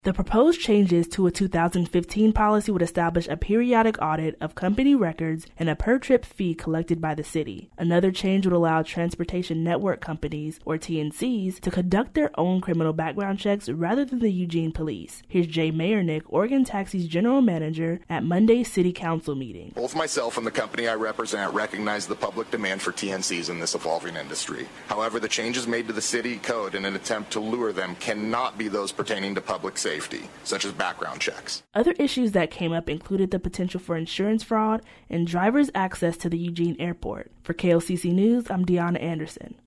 The proposed changes to a 2015 policy would establish a periodic audit of company records and a per-trip fee collected by the city. Another change would allow Transportation Network Companies, or TNCs, to conduct their own criminal background checks rather than the Eugene Police. Here's Jay Mayernick, Oregon Taxi's general manager, at Monday's City Council meeting. Both myself and the company I represent recognize the public demand for TNCs in this evolving industry. However, the changes made to the city code in an attempt to lure them cannot be those pertaining to public safety, such as background checks. Other issues that came up included the potential for insurance fraud and drivers' access to the Eugene airport. For KLCC News, I'm Deanna Anderson.